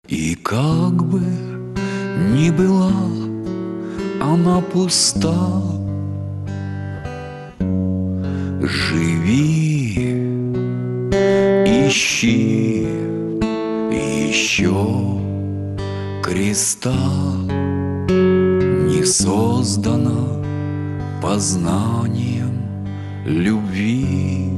И как бы ни была она пуста, живи, ищи еще креста. Не создана познанием любви.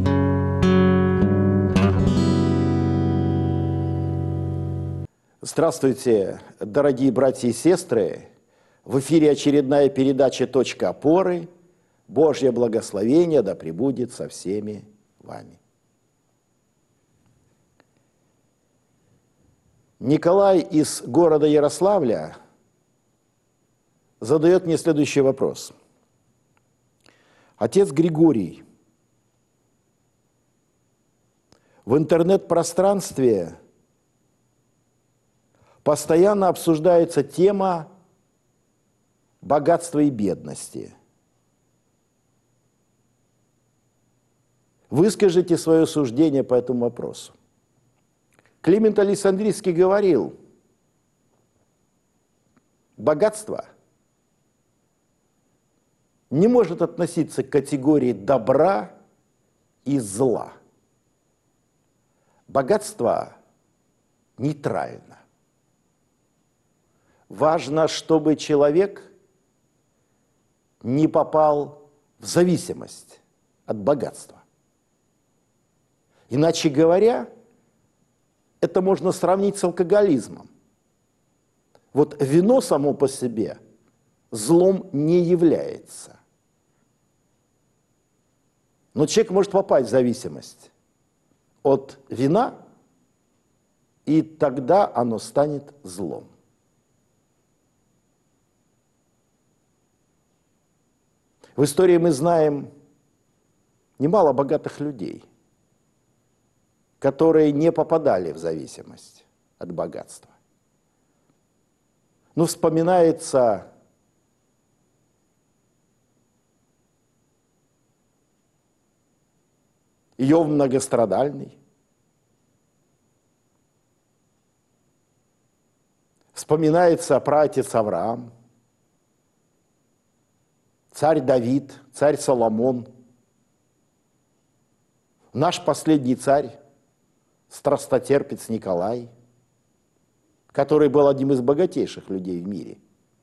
Здравствуйте, дорогие братья и сестры! В эфире очередная передача «Точка опоры». Божье благословение да пребудет со всеми вами. Николай из города Ярославля задает мне следующий вопрос. Отец Григорий, в интернет-пространстве постоянно обсуждается тема богатства и бедности. Выскажите свое суждение по этому вопросу. Климент Александрийский говорил, богатство не может относиться к категории добра и зла. Богатство нейтрально. Важно, чтобы человек не попал в зависимость от богатства. Иначе говоря, это можно сравнить с алкоголизмом. Вот вино само по себе злом не является. Но человек может попасть в зависимость от вина, и тогда оно станет злом. В истории мы знаем немало богатых людей, которые не попадали в зависимость от богатства. Но вспоминается Иов многострадальный, вспоминается праотец Авраам, царь Давид, царь Соломон, наш последний царь, страстотерпец Николай, который был одним из богатейших людей в мире.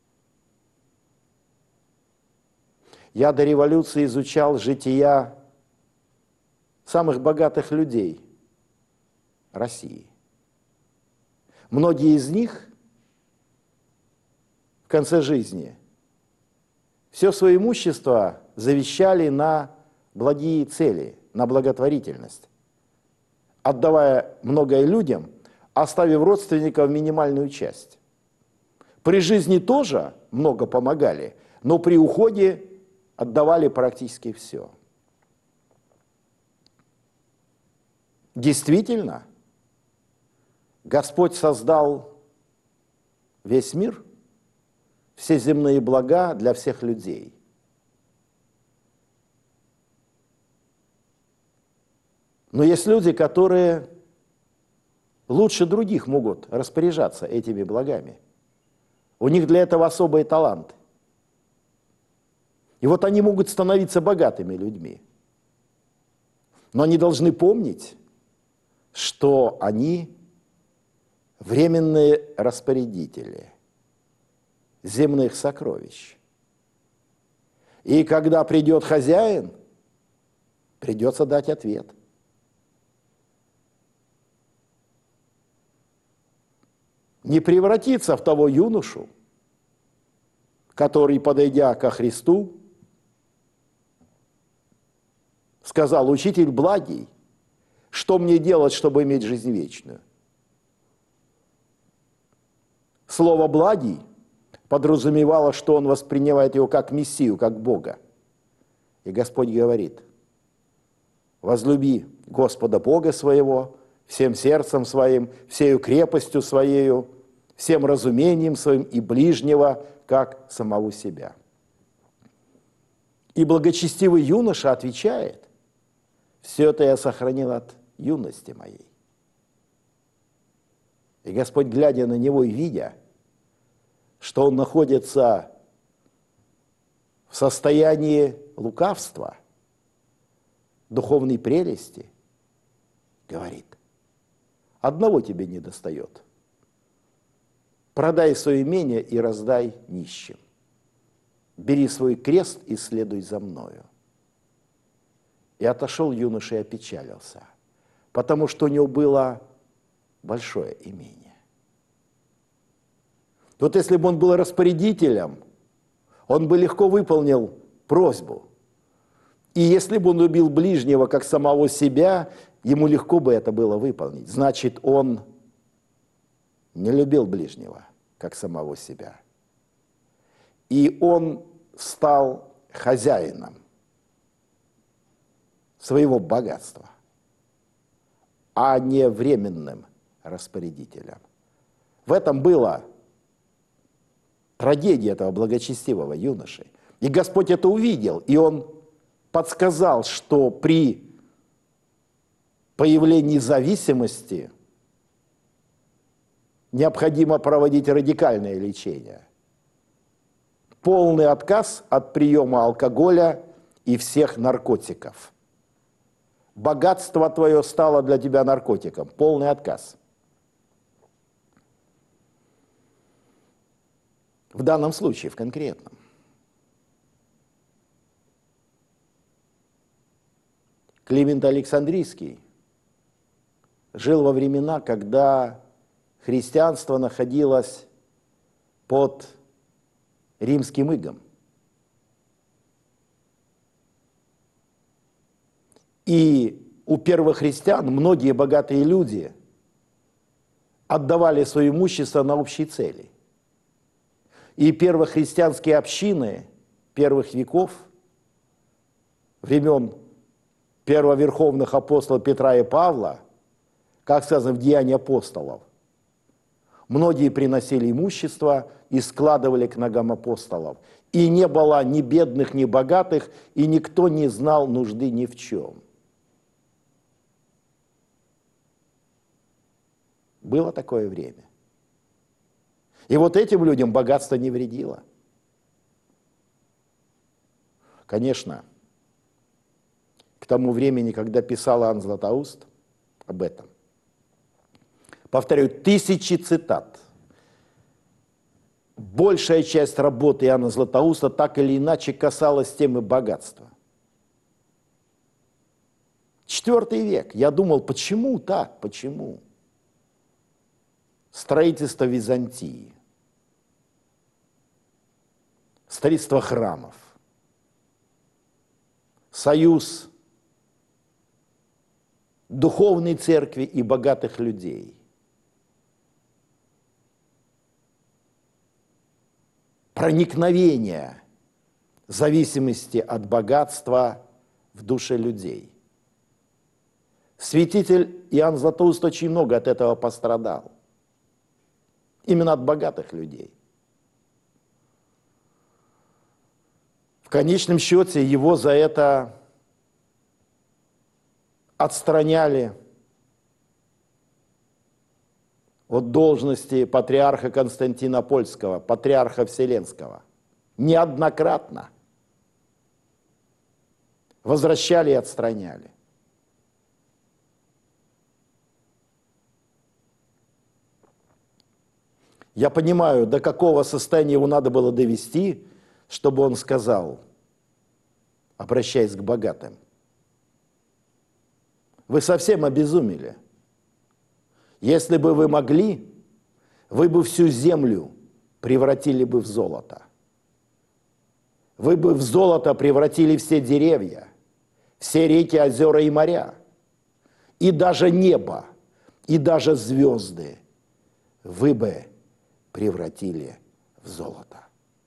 Я до революции изучал жития самых богатых людей России. Многие из них в конце жизни все свое имущество завещали на благие цели, на благотворительность, отдавая многое людям, оставив родственникам минимальную часть. При жизни тоже много помогали, но при уходе отдавали практически все. Действительно, Господь создал весь мир, все земные блага для всех людей. Но есть люди, которые лучше других могут распоряжаться этими благами. У них для этого особые таланты. И вот они могут становиться богатыми людьми. Но они должны помнить, что они временные распорядители земных сокровищ. И когда придет хозяин, придется дать ответ. Не превратиться в того юношу, который, подойдя ко Христу, сказал: «Учитель благий, что мне делать, чтобы иметь жизнь вечную?» Слово «благий» подразумевало, что он воспринимает его как Мессию, как Бога. И Господь говорит: «Возлюби Господа Бога своего всем сердцем своим, всею крепостью своею, всем разумением своим и ближнего, как самого себя». И благочестивый юноша отвечает: «Все это я сохранил от юности моей». И Господь, глядя на него и видя, что он находится в состоянии лукавства, духовной прелести, говорит: одного тебе недостает. Продай свое имение и раздай нищим. Бери свой крест и следуй за мною. И отошел юноша и опечалился, потому что у него было большое имение. Вот если бы он был распорядителем, он бы легко выполнил просьбу. И если бы он любил ближнего как самого себя, ему легко бы это было выполнить. Значит, он не любил ближнего как самого себя. И он стал хозяином своего богатства, а не временным распорядителем. В этом была трагедия этого благочестивого юноши. И Господь это увидел, и Он подсказал, что при появлении зависимости необходимо проводить радикальное лечение. Полный отказ от приема алкоголя и всех наркотиков. Богатство твое стало для тебя наркотиком. Полный отказ. В данном случае, в конкретном. Климент Александрийский жил во времена, когда христианство находилось под римским игом. И у первых христиан многие богатые люди отдавали свое имущество на общие цели. И первохристианские общины первых веков, времен первоверховных апостолов Петра и Павла, как сказано в Деянии апостолов, многие приносили имущество и складывали к ногам апостолов. И не было ни бедных, ни богатых, и никто не знал нужды ни в чем. Было такое время. И вот этим людям богатство не вредило. Конечно, к тому времени, когда писал Иоанн Златоуст об этом, повторяю, тысячи цитат. Большая часть работы Иоанна Златоуста так или иначе касалась темы богатства. IV век. Я думал, почему так? Почему? Строительство Византии, строительство храмов, союз духовной церкви и богатых людей, проникновение зависимости от богатства в душе людей. Святитель Иоанн Златоуст очень много от этого пострадал. Именно от богатых людей. В конечном счете его за это отстраняли от должности патриарха Константинопольского, патриарха Вселенского. Неоднократно возвращали и отстраняли. Я понимаю, до какого состояния его надо было довести, чтобы он сказал, обращаясь к богатым: вы совсем обезумели. Если бы вы могли, вы бы всю землю превратили бы в золото. Вы бы в золото превратили все деревья, все реки, озера и моря, и даже небо, и даже звезды вы бы превратили в золото.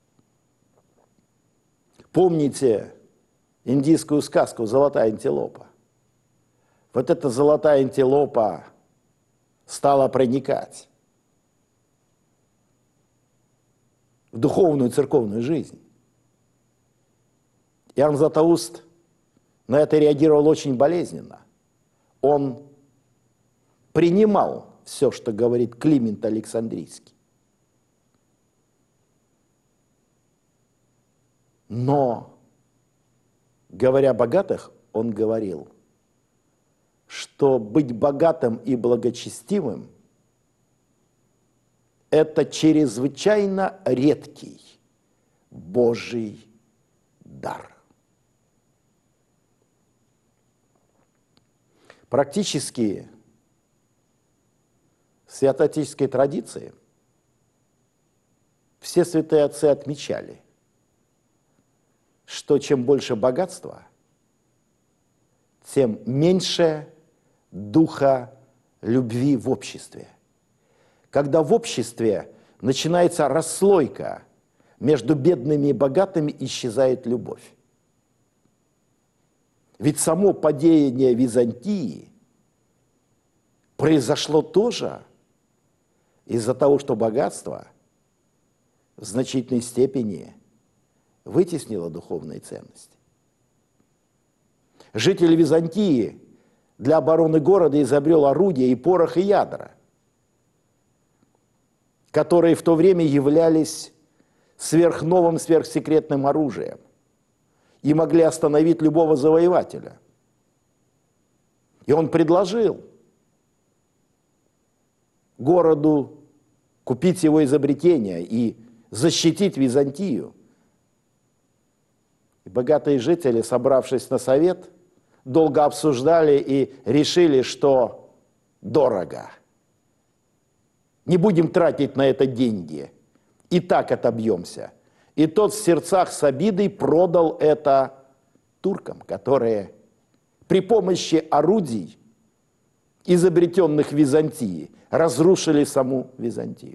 Помните индийскую сказку «Золотая антилопа»? Вот эта золотая антилопа стала проникать в духовную церковную жизнь. Иоанн Златоуст на это реагировал очень болезненно. Он принимал все, что говорит Климент Александрийский. Но, говоря о богатых, он говорил, что быть богатым и благочестивым – это чрезвычайно редкий Божий дар. Практически в святоотеческой традиции все святые отцы отмечали, что чем больше богатства, тем меньше духа любви в обществе. Когда в обществе начинается расслойка между бедными и богатыми, исчезает любовь. Ведь само падение Византии произошло тоже из-за того, что богатство в значительной степени вытеснило духовные ценности. Житель Византии для обороны города изобрел орудия и порох, и ядра, которые в то время являлись сверхновым, сверхсекретным оружием и могли остановить любого завоевателя. И он предложил городу купить его изобретение и защитить Византию. И богатые жители, собравшись на совет, долго обсуждали и решили, что дорого. Не будем тратить на это деньги. И так отобьемся. И тот в сердцах с обидой продал это туркам, которые при помощи орудий, изобретенных в Византии, разрушили саму Византию.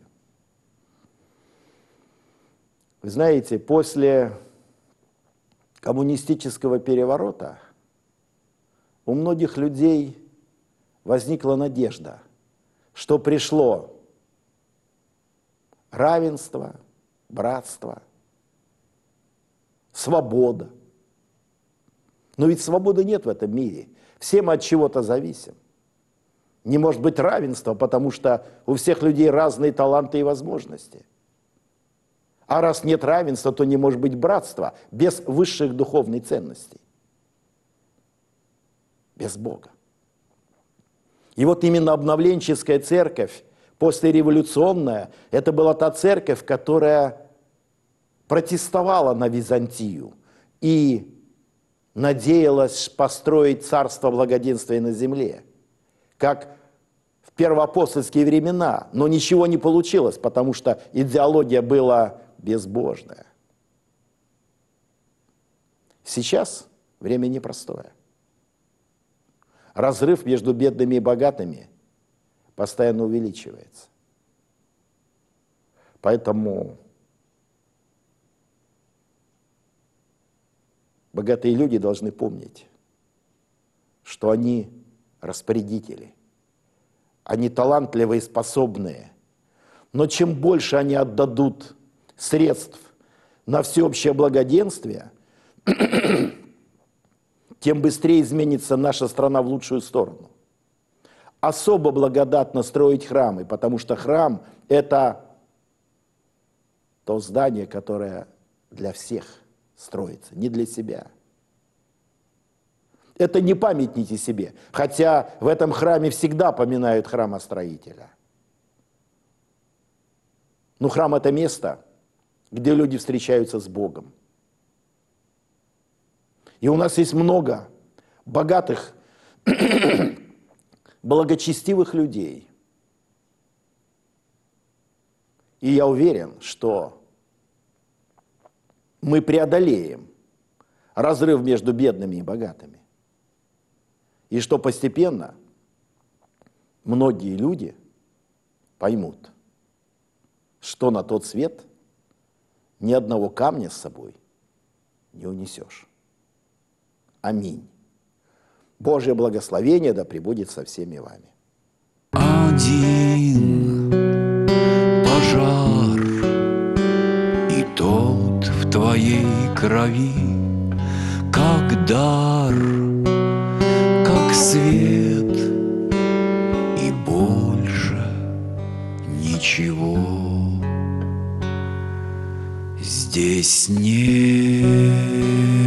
Вы знаете, после коммунистического переворота у многих людей возникла надежда, что пришло равенство, братство, свобода. Но ведь свободы нет в этом мире. Все мы от чего-то зависим. Не может быть равенства, потому что у всех людей разные таланты и возможности. А раз нет равенства, то не может быть братства без высших духовных ценностей. Без Бога. И вот именно обновленческая церковь, послереволюционная, это была та церковь, которая протестовала на Византию и надеялась построить царство благоденствия на земле, как в первоапостольские времена, но ничего не получилось, потому что идеология была безбожная. Сейчас время непростое. Разрыв между бедными и богатыми постоянно увеличивается. Поэтому богатые люди должны помнить, что они распорядители, они талантливые и способные, но чем больше они отдадут средств на всеобщее благоденствие, тем быстрее изменится наша страна в лучшую сторону. Особо благодатно строить храмы, потому что храм – это то здание, которое для всех строится, не для себя. Это не памятники себе, хотя в этом храме всегда поминают храмостроителя. Но храм – это место, где люди встречаются с Богом. И у нас есть много богатых, благочестивых людей. И я уверен, что мы преодолеем разрыв между бедными и богатыми. И что постепенно многие люди поймут, что на тот свет ни одного камня с собой не унесешь. Аминь. Божье благословение да пребудет со всеми вами. Один пожар, и тот в твоей крови, как дар, как свет, и больше здесь нет